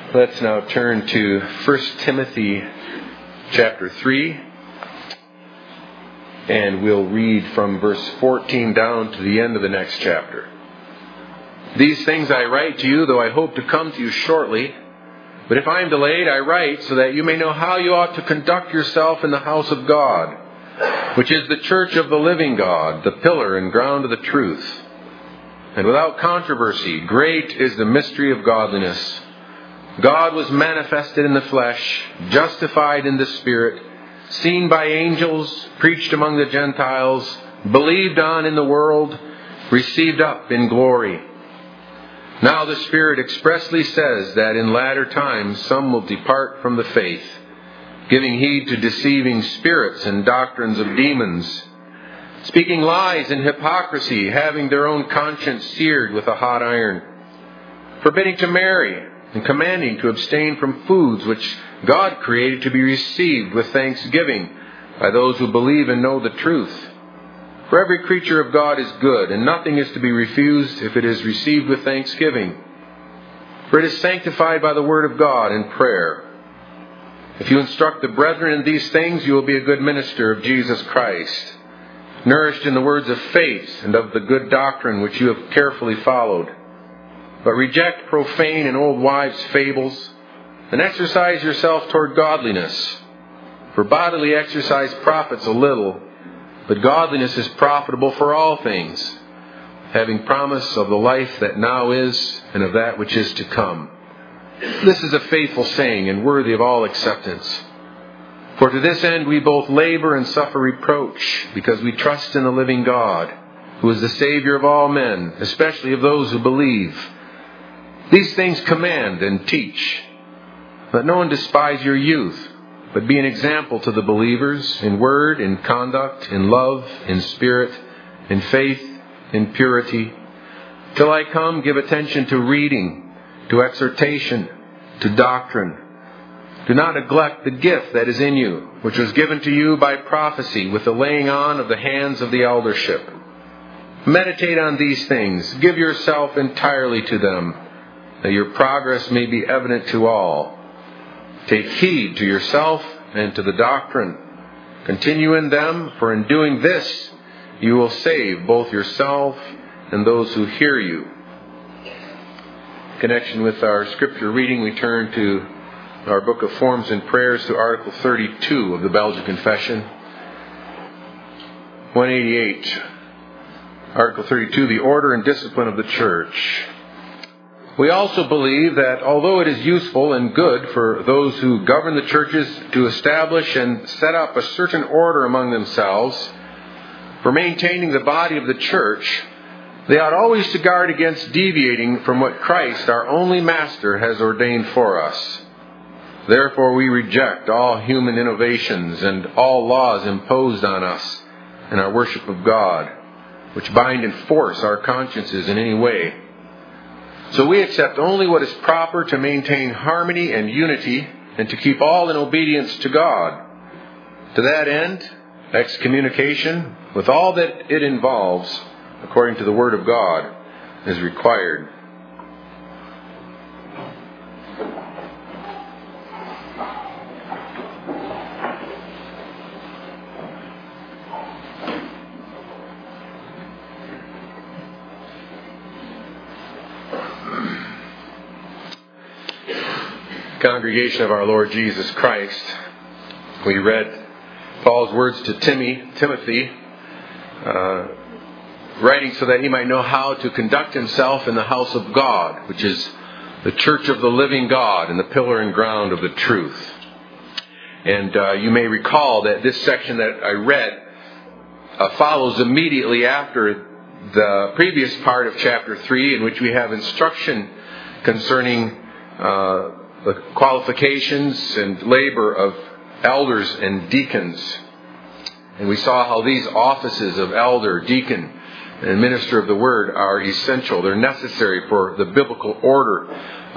Let's now turn to 1 Timothy chapter 3, and we'll read from verse 14 down to the end of the next chapter. These things I write to you, though I hope to come to you shortly. But if I am delayed, I write so that you may know how you ought to conduct yourself in the house of God, which is the church of the living God, the pillar and ground of the truth. And without controversy, great is the mystery of godliness. God was manifested in the flesh, justified in the Spirit, seen by angels, preached among the Gentiles, believed on in the world, received up in glory. Now the Spirit expressly says that in latter times some will depart from the faith, giving heed to deceiving spirits and doctrines of demons, speaking lies and hypocrisy, having their own conscience seared with a hot iron, forbidding to marry, and commanding to abstain from foods which God created to be received with thanksgiving by those who believe and know the truth. For every creature of God is good, and nothing is to be refused if it is received with thanksgiving. For it is sanctified by the word of God and prayer. If you instruct the brethren in these things, you will be a good minister of Jesus Christ, nourished in the words of faith and of the good doctrine which you have carefully followed. But reject profane and old wives' fables, and exercise yourself toward godliness. For bodily exercise profits a little, but godliness is profitable for all things, having promise of the life that now is and of that which is to come. This is a faithful saying and worthy of all acceptance. For to this end we both labor and suffer reproach, because we trust in the living God, who is the Savior of all men, especially of those who believe. These things command and teach. Let no one despise your youth, but be an example to the believers in word, in conduct, in love, in spirit, in faith, in purity. Till I come, give attention to reading, to exhortation, to doctrine. Do not neglect the gift that is in you, which was given to you by prophecy with the laying on of the hands of the eldership. Meditate on these things. Give yourself entirely to them, that your progress may be evident to all. Take heed to yourself and to the doctrine. Continue in them, for in doing this you will save both yourself and those who hear you. In connection with our scripture reading, we turn to our book of Forms and Prayers to Article 32 of the Belgian Confession. 188. Article 32, the order and discipline of the church. We also believe that although it is useful and good for those who govern the churches to establish and set up a certain order among themselves for maintaining the body of the church, they ought always to guard against deviating from what Christ, our only Master, has ordained for us. Therefore we reject all human innovations and all laws imposed on us in our worship of God, which bind and force our consciences in any way. So we accept only what is proper to maintain harmony and unity and to keep all in obedience to God. To that end, excommunication, with all that it involves, according to the Word of God, is required. Congregation of our Lord Jesus Christ, we read Paul's words to Timothy, writing so that he might know how to conduct himself in the house of God, which is the church of the living God and the pillar and ground of the truth. And you may recall that this section that I read follows immediately after the previous part of chapter 3, in which we have instruction concerning the qualifications and labor of elders and deacons. And we saw how these offices of elder, deacon, and minister of the word are essential. They're necessary for the biblical order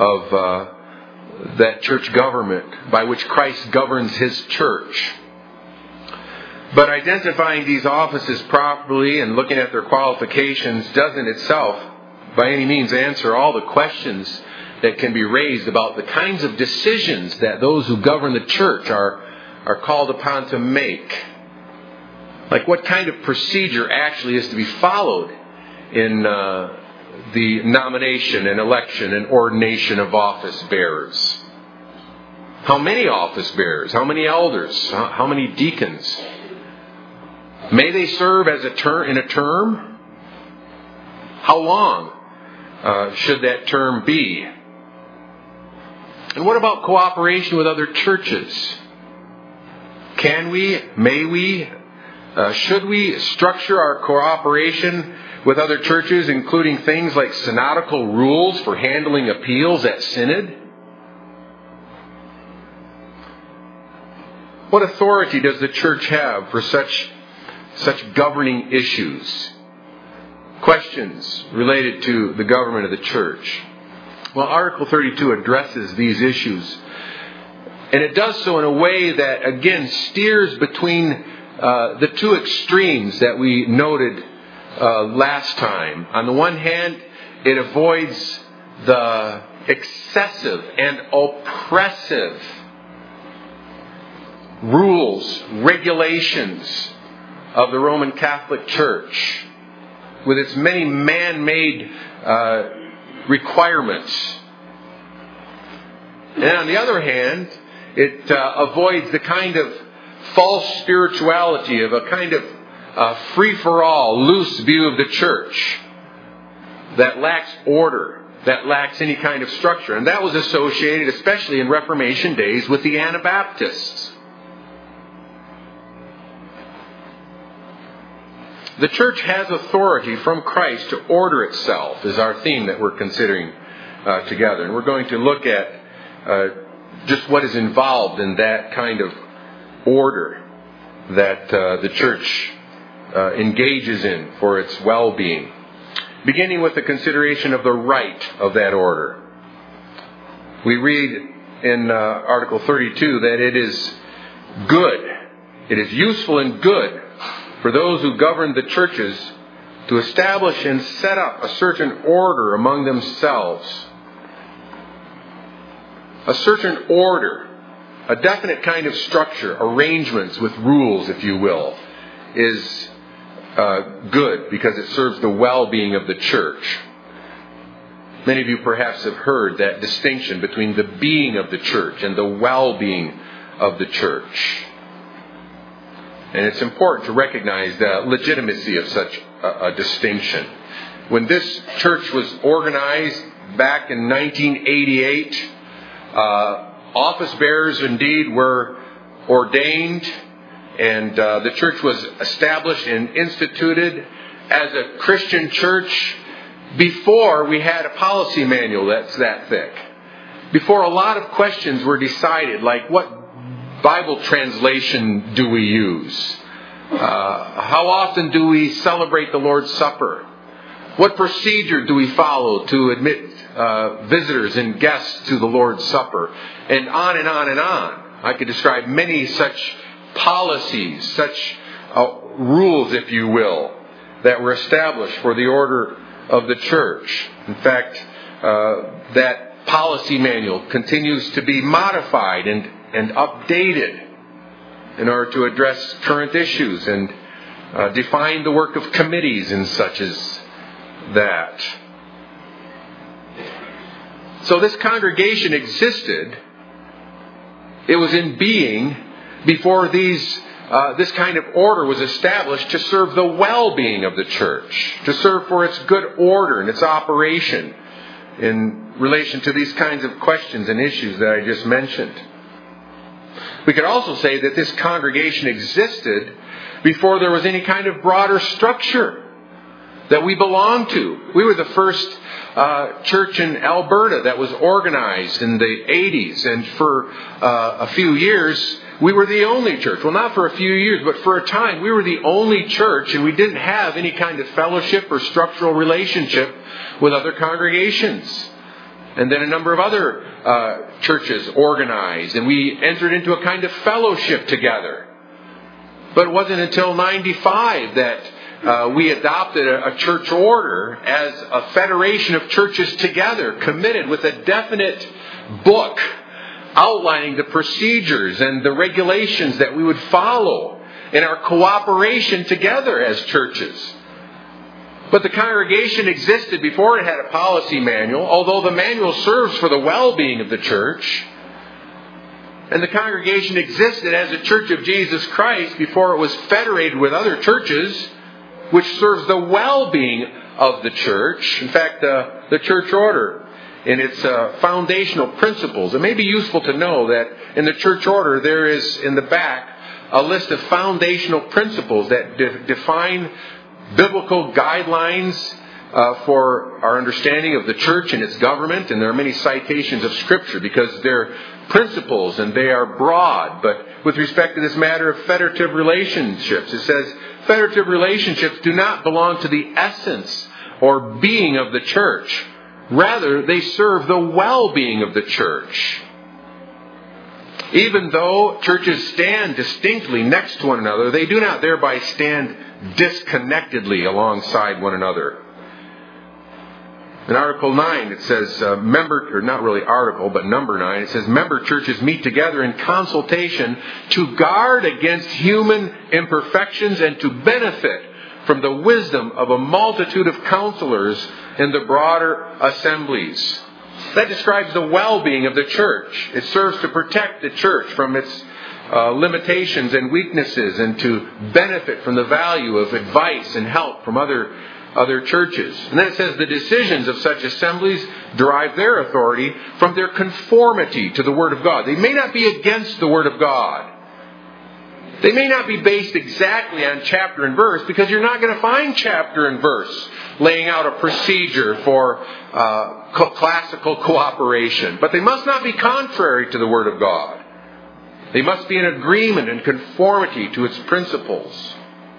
of that church government by which Christ governs His church. But identifying these offices properly and looking at their qualifications doesn't itself by any means answer all the questions that can be raised about the kinds of decisions that those who govern the church are called upon to make. Like what kind of procedure actually is to be followed in the nomination and election and ordination of office bearers. How many office bearers? How many elders? How many deacons? May they serve as in a term? How long should that term be? And what about cooperation with other churches? Can we, may we, should we structure our cooperation with other churches, including things like synodical rules for handling appeals at synod? What authority does the church have for such governing issues? Questions related to the government of the church. Well, Article 32 addresses these issues. And it does so in a way that, again, steers between the two extremes that we noted last time. On the one hand, it avoids the excessive and oppressive rules, regulations of the Roman Catholic Church with its many man-made requirements. And on the other hand, it avoids the kind of false spirituality of a kind of free-for-all, loose view of the church that lacks order, that lacks any kind of structure. And that was associated, especially in Reformation days, with the Anabaptists. The church has authority from Christ to order itself, is our theme that we're considering together. And we're going to look at just what is involved in that kind of order that the church engages in for its well-being. Beginning with the consideration of the right of that order. We read in Article 32 that it is good, it is useful and good for those who govern the churches to establish and set up a certain order among themselves. A certain order, a definite kind of structure, arrangements with rules, if you will, is good because it serves the well-being of the church. Many of you perhaps have heard that distinction between the being of the church and the well-being of the church. And it's important to recognize the legitimacy of such a distinction. When this church was organized back in 1988, office bearers indeed were ordained, and the church was established and instituted as a Christian church before we had a policy manual that's that thick. Before a lot of questions were decided, like what Bible translation do we use? How often do we celebrate the Lord's Supper? What procedure do we follow to admit visitors and guests to the Lord's Supper? And on and on and on. I could describe many such policies, such rules, if you will, that were established for the order of the church. In fact, that policy manual continues to be modified and updated in order to address current issues and define the work of committees and such as that. So this congregation existed. It was in being before this kind of order was established to serve the well-being of the church, to serve for its good order and its operation in relation to these kinds of questions and issues that I just mentioned. We could also say that this congregation existed before there was any kind of broader structure that we belonged to. We were the first church in Alberta that was organized in the 80s, and for a few years we were the only church. Well, not for a few years, but for a time we were the only church, and we didn't have any kind of fellowship or structural relationship with other congregations. And then a number of other churches organized, and we entered into a kind of fellowship together. But it wasn't until 95 that we adopted a church order as a federation of churches together, committed with a definite book outlining the procedures and the regulations that we would follow in our cooperation together as churches. But the congregation existed before it had a policy manual, although the manual serves for the well-being of the church. And the congregation existed as a Church of Jesus Christ before it was federated with other churches, which serves the well-being of the church. In fact, the church order, in its foundational principles, it may be useful to know that in the church order there is in the back a list of foundational principles that define biblical guidelines for our understanding of the church and its government. And there are many citations of Scripture because they're principles and they are broad. But with respect to this matter of federative relationships, it says, federative relationships do not belong to the essence or being of the church. Rather, they serve the well-being of the church. Even though churches stand distinctly next to one another, they do not thereby stand disconnectedly alongside one another. In Article 9, it says, number 9, it says, member churches meet together in consultation to guard against human imperfections and to benefit from the wisdom of a multitude of counselors in the broader assemblies. That describes the well-being of the church. It serves to protect the church from its limitations and weaknesses and to benefit from the value of advice and help from other churches. And then it says the decisions of such assemblies derive their authority from their conformity to the Word of God. They may not be against the Word of God. They may not be based exactly on chapter and verse, because you're not going to find chapter and verse laying out a procedure for classical cooperation. But they must not be contrary to the Word of God. They must be in agreement and conformity to its principles.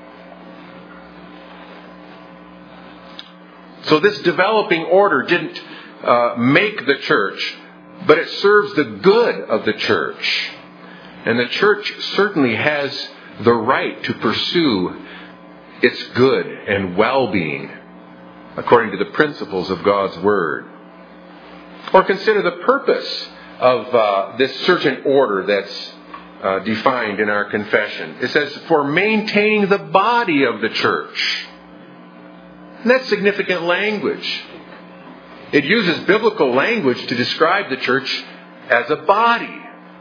So this developing order didn't make the church, but it serves the good of the church. And the church certainly has the right to pursue its good and well-being according to the principles of God's Word. Or consider the purpose of this certain order that's defined in our confession. It says, for maintaining the body of the church. And that's significant language. It uses biblical language to describe the church as a body.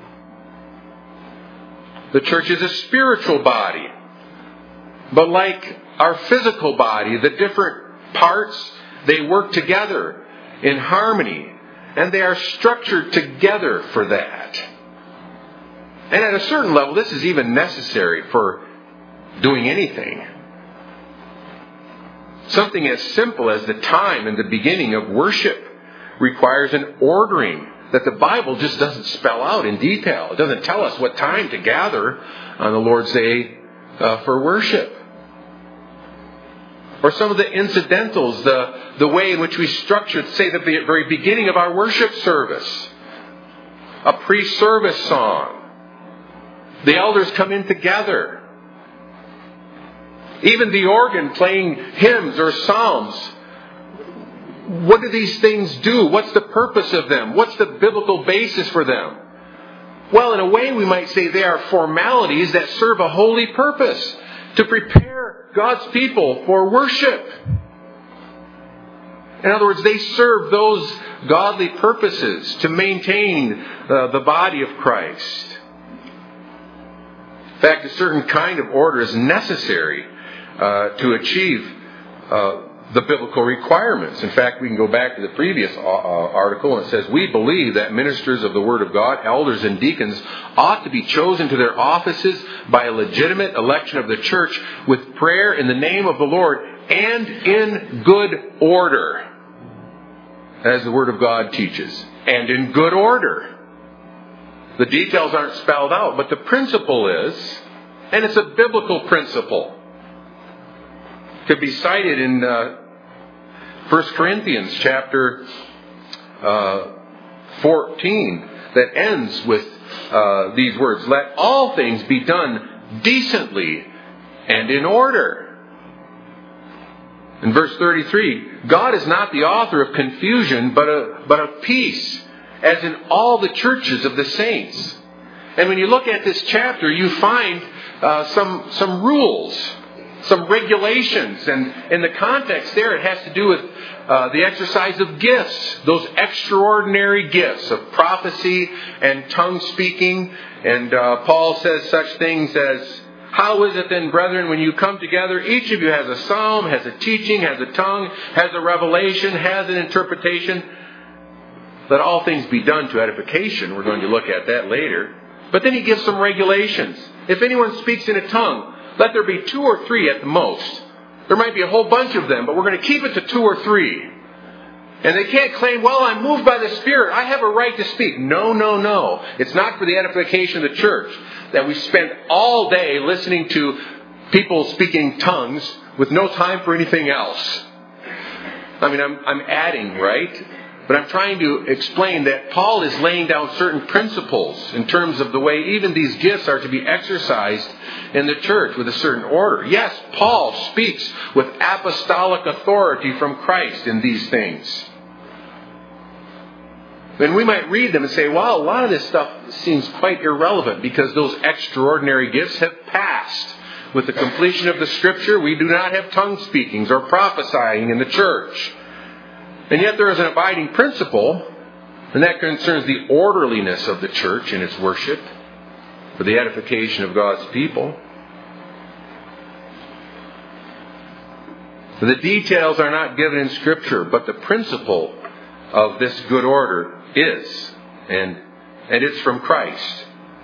The church is a spiritual body. But like our physical body, the different parts, they work together in harmony. And they are structured together for that. And at a certain level, this is even necessary for doing anything. Something as simple as the time and the beginning of worship requires an ordering that the Bible just doesn't spell out in detail. It doesn't tell us what time to gather on the Lord's Day for worship. Or some of the incidentals, the way in which we structured, say, the very beginning of our worship service. A pre-service song. The elders come in together. Even the organ playing hymns or psalms. What do these things do? What's the purpose of them? What's the biblical basis for them? Well, in a way we might say they are formalities that serve a holy purpose. To prepare God's people for worship. In other words, they serve those godly purposes to maintain the body of Christ. In fact, a certain kind of order is necessary to achieve the biblical requirements. In fact, we can go back to the previous article, and it says, we believe that ministers of the Word of God, elders and deacons, ought to be chosen to their offices by a legitimate election of the church with prayer in the name of the Lord and in good order, as the Word of God teaches. And in good order. The details aren't spelled out, but the principle is, and it's a biblical principle. It could be cited in 1 Corinthians chapter 14 that ends with these words, let all things be done decently and in order. In verse 33, God is not the author of confusion, but of peace, as in all the churches of the saints. And when you look at this chapter, you find some rules, some regulations. And in the context there, it has to do with the exercise of gifts, those extraordinary gifts of prophecy and tongue speaking. And Paul says such things as, how is it then, brethren, when you come together, each of you has a psalm, has a teaching, has a tongue, has a revelation, has an interpretation? Let all things be done to edification. We're going to look at that later. But then he gives some regulations. If anyone speaks in a tongue, let there be 2 or 3 at the most. There might be a whole bunch of them, but we're going to keep it to 2 or 3. And they can't claim, well, I'm moved by the Spirit, I have a right to speak. No, no, no. It's not for the edification of the church that we spend all day listening to people speaking tongues with no time for anything else. I mean, I'm adding, right? But I'm trying to explain that Paul is laying down certain principles in terms of the way even these gifts are to be exercised in the church with a certain order. Yes, Paul speaks with apostolic authority from Christ in these things. And we might read them and say, well, a lot of this stuff seems quite irrelevant because those extraordinary gifts have passed. With the completion of the Scripture, we do not have tongue speakings or prophesying in the church. And yet there is an abiding principle, and that concerns the orderliness of the church in its worship for the edification of God's people. The details are not given in Scripture, but the principle of this good order is, and it's from Christ.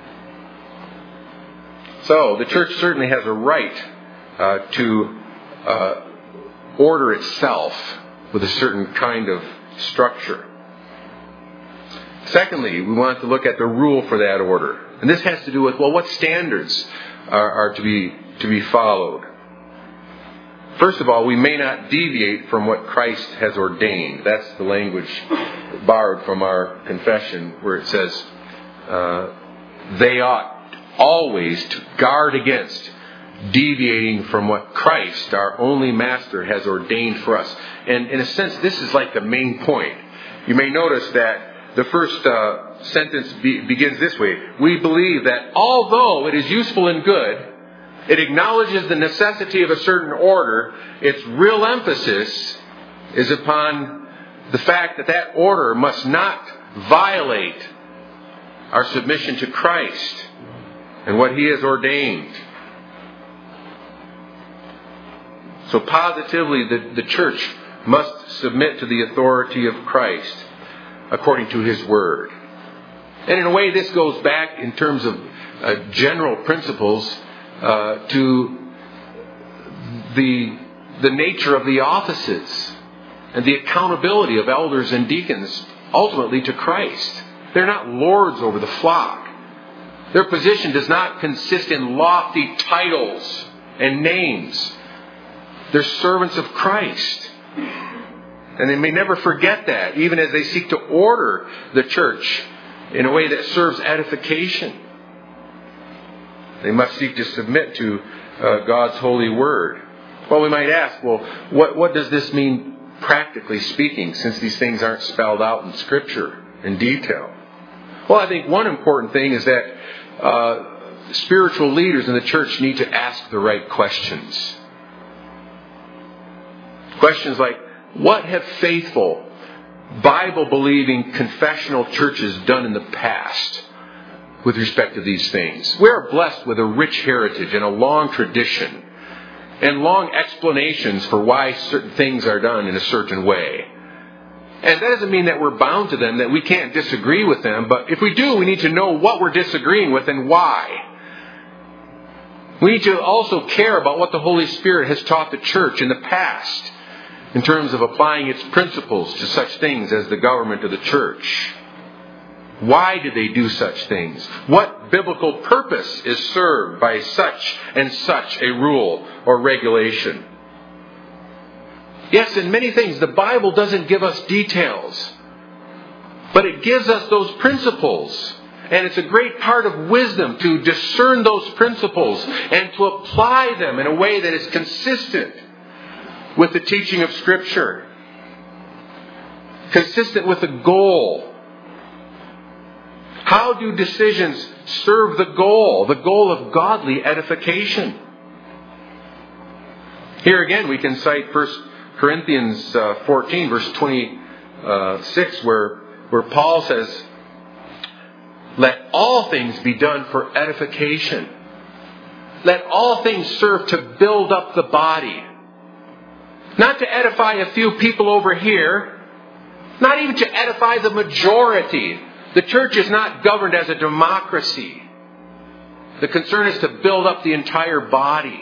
So the church certainly has a right to order itself with a certain kind of structure. Secondly, we want to look at the rule for that order. And this has to do with, well, what standards are to be followed. First of all, we may not deviate from what Christ has ordained. That's the language borrowed from our confession, where it says, they ought always to guard against deviating from what Christ, our only Master, has ordained for us. And in a sense, this is like the main point. You may notice that the first sentence begins this way. We believe that although it is useful and good, it acknowledges the necessity of a certain order. Its real emphasis is upon the fact that that order must not violate our submission to Christ and what He has ordained. So positively, the church must submit to the authority of Christ according to His Word. And in a way, this goes back in terms of general principles to the nature of the offices and the accountability of elders and deacons ultimately to Christ. They're not lords over the flock. Their position does not consist in lofty titles and names. They're servants of Christ. And they may never forget that, even as they seek to order the church in a way that serves edification. They must seek to submit to God's holy word. Well, we might ask, well, what does this mean practically speaking, since these things aren't spelled out in Scripture in detail? Well, I think one important thing is that spiritual leaders in the church need to ask the right questions. Questions like, what have faithful, Bible-believing, confessional churches done in the past with respect to these things? We are blessed with a rich heritage and a long tradition and long explanations for why certain things are done in a certain way. And that doesn't mean that we're bound to them, that we can't disagree with them, but if we do, we need to know what we're disagreeing with and why. We need to also care about what the Holy Spirit has taught the church in the past in terms of applying its principles to such things as the government of the church. Why do they do such things? What biblical purpose is served by such and such a rule or regulation? Yes, in many things, the Bible doesn't give us details, but it gives us those principles. And it's a great part of wisdom to discern those principles and to apply them in a way that is consistent with the teaching of Scripture. Consistent with the goal. How do decisions serve the goal of godly edification? Here again we can cite 1 Corinthians 14, verse 26, where Paul says, "Let all things be done for edification. Let all things serve to build up the body." Not to edify a few people over here. Not even to edify the majority. The church is not governed as a democracy. The concern is to build up the entire body.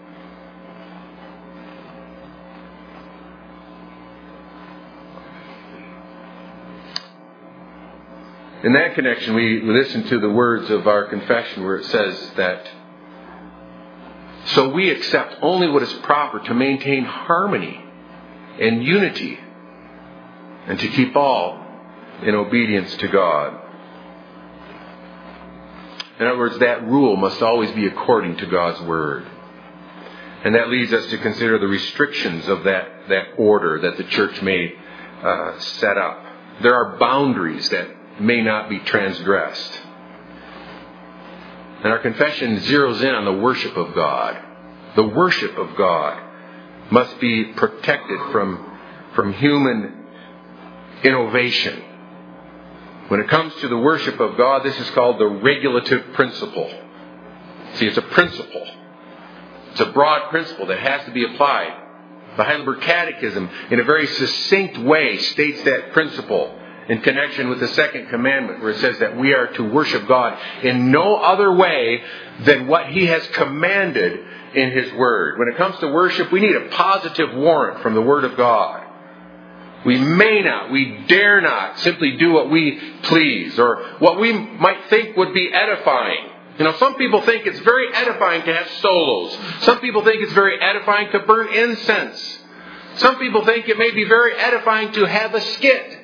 In that connection, we listen to the words of our confession where it says that, "So we accept only what is proper to maintain harmony and unity and to keep all in obedience to God." In other words, that rule must always be according to God's Word. And that leads us to consider the restrictions of that order that the church may set up. There are boundaries that may not be transgressed. And our confession zeroes in on the worship of God. The worship of God must be protected from human innovation. When it comes to the worship of God, this is called the regulative principle. See, it's a principle. It's a broad principle that has to be applied. The Heidelberg Catechism, in a very succinct way, states that principle in connection with the second commandment, where it says that we are to worship God in no other way than what He has commanded in His Word. When it comes to worship, we need a positive warrant from the Word of God. We may not, we dare not simply do what we please or what we might think would be edifying. You know, some people think it's very edifying to have solos. Some people think it's very edifying to burn incense. Some people think it may be very edifying to have a skit.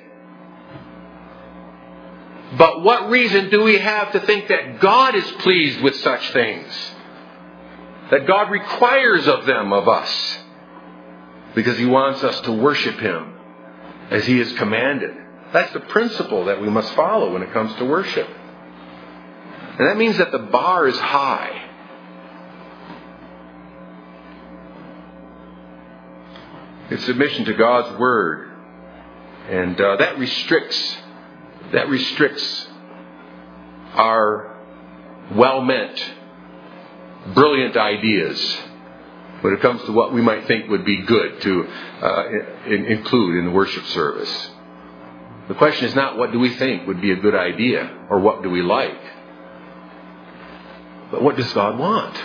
But what reason do we have to think that God is pleased with such things? That God requires of them, of us? Because He wants us to worship Him as He has commanded. That's the principle that we must follow when it comes to worship. And that means that the bar is high. It's submission to God's Word. And that restricts our well-meant, brilliant ideas when it comes to what we might think would be good to include in the worship service. The question is not what do we think would be a good idea or what do we like, but what does God want?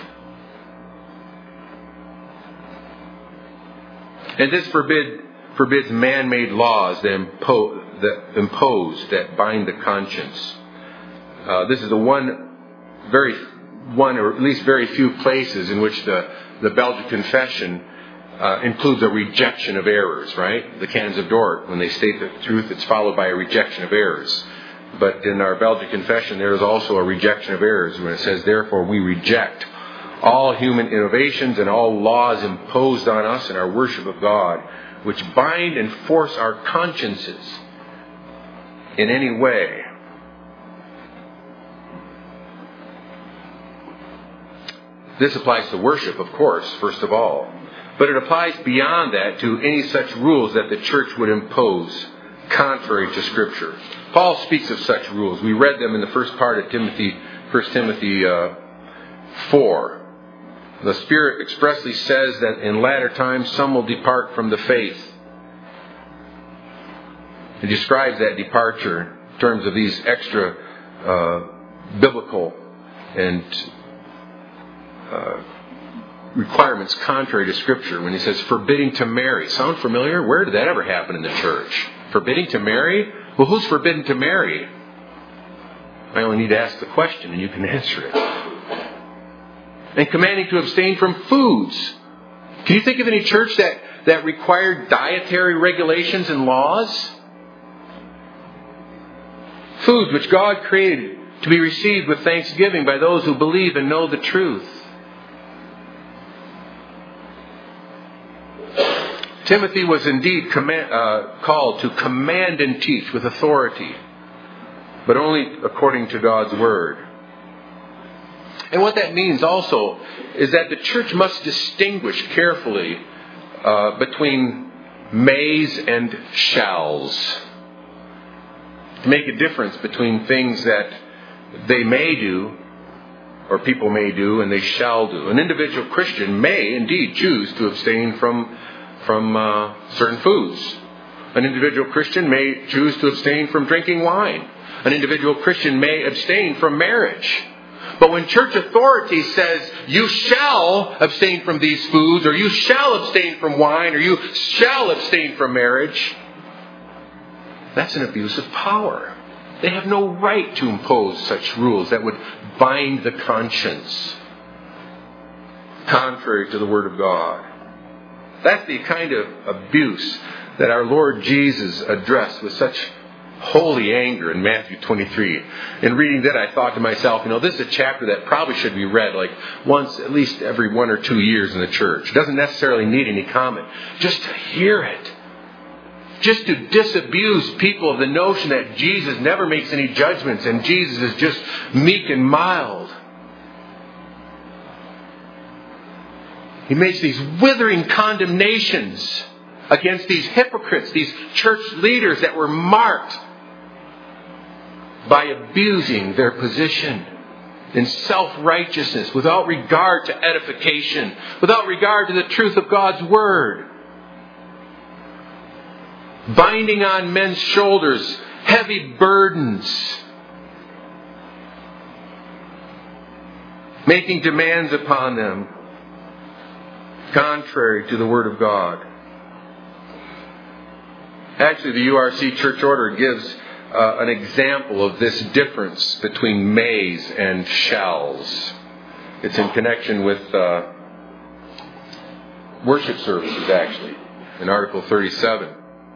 And this forbids man-made laws that bind the conscience. This is the one or at least very few places in which the Belgic Confession includes a rejection of errors, right? The Canons of Dort, when they state the truth, it's followed by a rejection of errors. But in our Belgic Confession, there is also a rejection of errors when it says, "Therefore we reject all human innovations and all laws imposed on us in our worship of God, which bind and force our consciences in any way." This applies to worship, of course, first of all. But it applies beyond that to any such rules that the church would impose contrary to Scripture. Paul speaks of such rules. We read them in the first part of 1 Timothy 4. The Spirit expressly says that in latter times some will depart from the faith. He describes that departure in terms of these extra biblical and requirements contrary to Scripture when he says forbidding to marry. Sound familiar? Where did that ever happen in the church? Forbidding to marry? Well, who's forbidden to marry? I only need to ask the question and you can answer it. And commanding to abstain from foods. Can you think of any church that required dietary regulations and laws? Foods which God created to be received with thanksgiving by those who believe and know the truth. Timothy was indeed called to command and teach with authority, but only according to God's Word. And what that means also is that the church must distinguish carefully between mays and shalls. To make a difference between things that they may do, or people may do, and they shall do. An individual Christian may indeed choose to abstain from certain foods. An individual Christian may choose to abstain from drinking wine. An individual Christian may abstain from marriage. But when church authority says, you shall abstain from these foods, or you shall abstain from wine, or you shall abstain from marriage, that's an abuse of power. They have no right to impose such rules that would bind the conscience, contrary to the Word of God. That's the kind of abuse that our Lord Jesus addressed with such holy anger in Matthew 23. In reading that, I thought to myself, this is a chapter that probably should be read like once, at least every 1 or 2 years in the church. It doesn't necessarily need any comment. Just to hear it. Just to disabuse people of the notion that Jesus never makes any judgments and Jesus is just meek and mild. He makes these withering condemnations against these hypocrites, these church leaders that were marked by abusing their position in self-righteousness, without regard to edification, without regard to the truth of God's Word. Binding on men's shoulders heavy burdens. Making demands upon them contrary to the Word of God. Actually, the URC Church Order gives an example of this difference between mays and shalls. It's in connection with worship services, actually, in Article 37.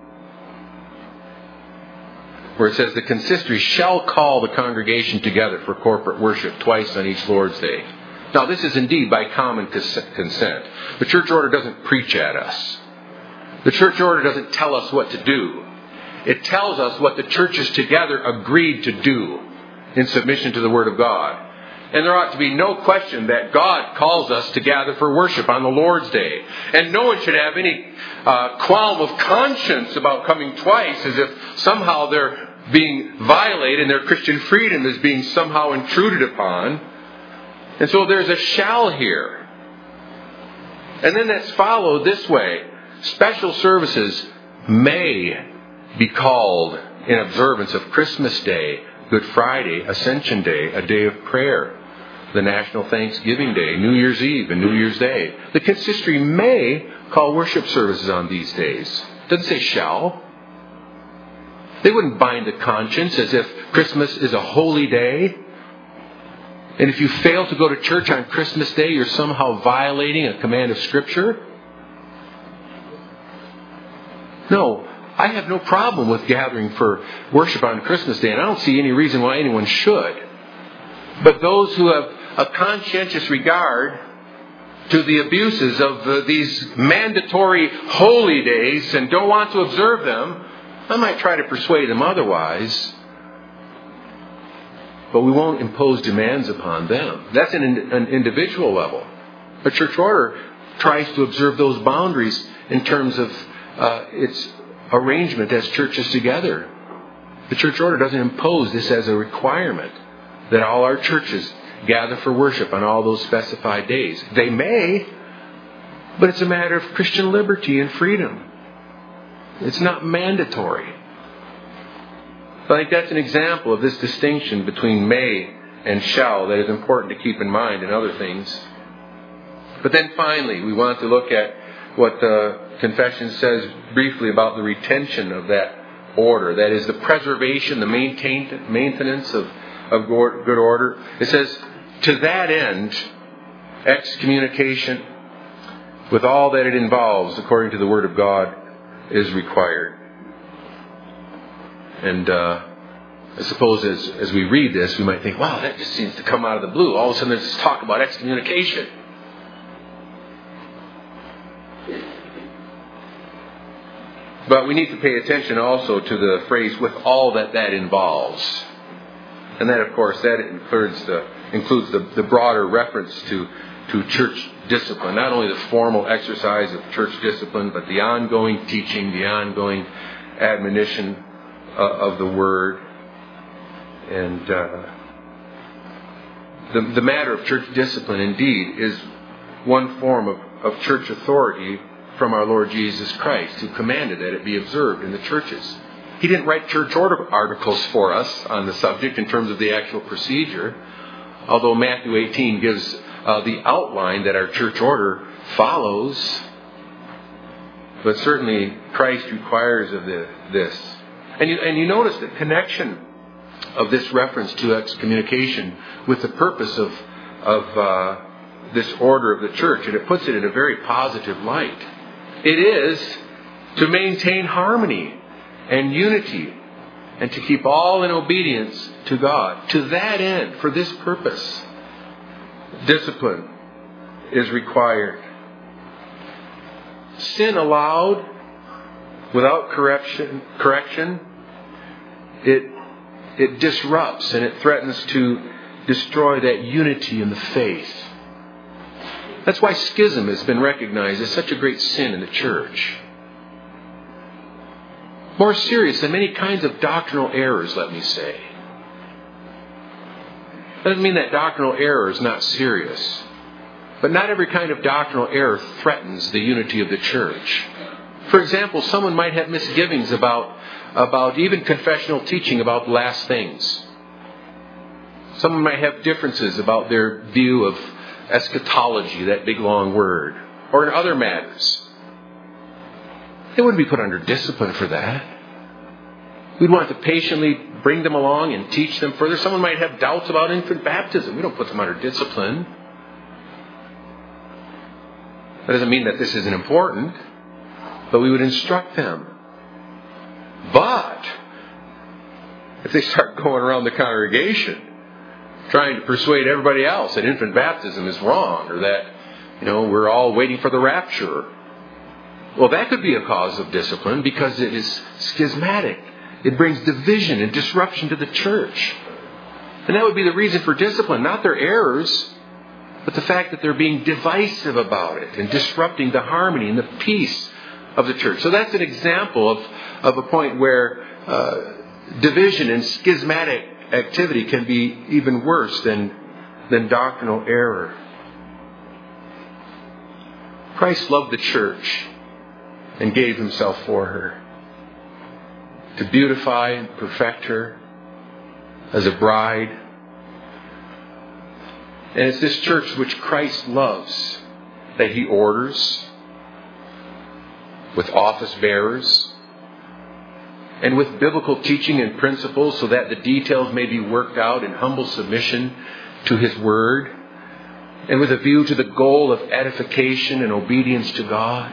Where it says, the consistory shall call the congregation together for corporate worship twice on each Lord's Day. Now, this is indeed by common consent. The church order doesn't preach at us. The church order doesn't tell us what to do. It tells us what the churches together agreed to do in submission to the Word of God. And there ought to be no question that God calls us to gather for worship on the Lord's Day. And no one should have any qualm of conscience about coming twice as if somehow they're being violated and their Christian freedom is being somehow intruded upon. And so there's a shall here. And then that's followed this way. Special services may be called in observance of Christmas Day, Good Friday, Ascension Day, a day of prayer, the National Thanksgiving Day, New Year's Eve, and New Year's Day. The consistory may call worship services on these days. It doesn't say shall. They wouldn't bind the conscience as if Christmas is a holy day. And if you fail to go to church on Christmas Day, you're somehow violating a command of Scripture. No, I have no problem with gathering for worship on Christmas Day, and I don't see any reason why anyone should. But those who have a conscientious regard to the abuses of these mandatory holy days and don't want to observe them, I might try to persuade them otherwise. But we won't impose demands upon them. That's an individual level. A church order tries to observe those boundaries in terms of its arrangement as churches together. The church order doesn't impose this as a requirement that all our churches gather for worship on all those specified days. They may, but it's a matter of Christian liberty and freedom. It's not mandatory. I think that's an example of this distinction between may and shall that is important to keep in mind in other things. But then finally, we want to look at what the confession says briefly about the retention of that order. That is the preservation, the maintenance of good order. It says, to that end, excommunication with all that it involves according to the Word of God is required. And I suppose as we read this, we might think, wow, that just seems to come out of the blue. All of a sudden there's this talk about excommunication. But we need to pay attention also to the phrase, with all that involves. And that, of course, that includes the broader reference to church discipline. Not only the formal exercise of church discipline, but the ongoing teaching, the ongoing admonition of the Word. And the matter of church discipline, indeed, is one form of church authority from our Lord Jesus Christ, who commanded that it be observed in the churches. He didn't write church order articles for us on the subject in terms of the actual procedure, although Matthew 18 gives the outline that our church order follows. But certainly Christ requires of this. And you notice the connection of this reference to excommunication with the purpose of this order of the church, and it puts it in a very positive light. It is to maintain harmony and unity and to keep all in obedience to God. To that end, for this purpose, discipline is required. Sin allowed without correction, it disrupts and it threatens to destroy that unity in the faith. That's why schism has been recognized as such a great sin in the church. More serious than many kinds of doctrinal errors, let me say. Doesn't mean that doctrinal error is not serious. But not every kind of doctrinal error threatens the unity of the church. For example, someone might have misgivings about even confessional teaching about the last things. Someone might have differences about their view of eschatology, that big long word, or in other matters. They wouldn't be put under discipline for that. We'd want to patiently bring them along and teach them further. Someone might have doubts about infant baptism. We don't put them under discipline. That doesn't mean that this isn't important, but we would instruct them. But if they start going around the congregation trying to persuade everybody else that infant baptism is wrong, or that, we're all waiting for the rapture, well, that could be a cause of discipline because it is schismatic. It brings division and disruption to the church. And that would be the reason for discipline, not their errors, but the fact that they're being divisive about it and disrupting the harmony and the peace of the church. So that's an example of a point where division and schismatic activity can be even worse than doctrinal error. Christ loved the church and gave himself for her to beautify and perfect her as a bride. And it's this church which Christ loves that he orders with office bearers and with biblical teaching and principles so that the details may be worked out in humble submission to his word and with a view to the goal of edification and obedience to God.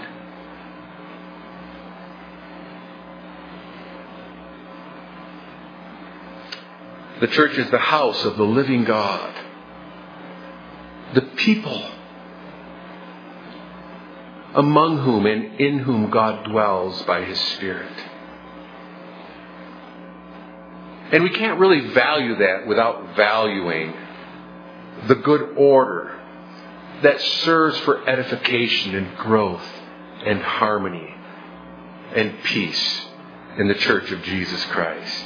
The church is the house of the living God. The people among whom and in whom God dwells by his Spirit. And we can't really value that without valuing the good order that serves for edification and growth and harmony and peace in the church of Jesus Christ.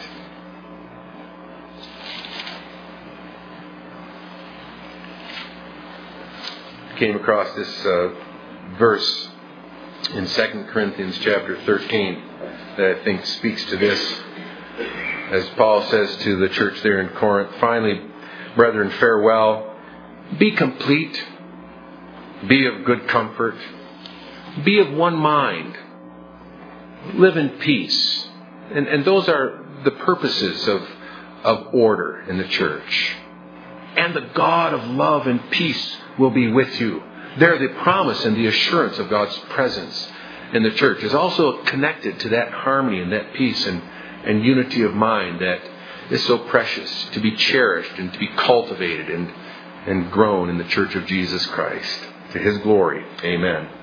I came across this verse in 2 Corinthians chapter 13 that I think speaks to this. As Paul says to the church there in Corinth, finally, brethren, farewell. Be complete. Be of good comfort. Be of one mind. Live in peace. And those are the purposes of order in the church. And the God of love and peace will be with you. There, the promise and the assurance of God's presence in the church is also connected to that harmony and that peace and unity of mind that is so precious to be cherished and to be cultivated and grown in the church of Jesus Christ. To his glory. Amen.